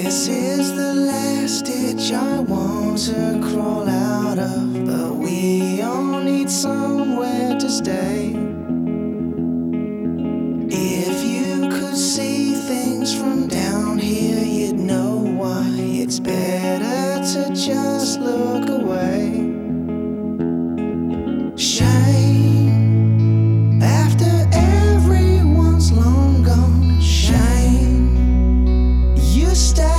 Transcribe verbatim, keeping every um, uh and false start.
This is the last ditch I want to crawl out of, but we all need somewhere to stay. If you could see things from down here, you'd know why it's better to just look away. Shame, after everyone's long gone. Shame, you stay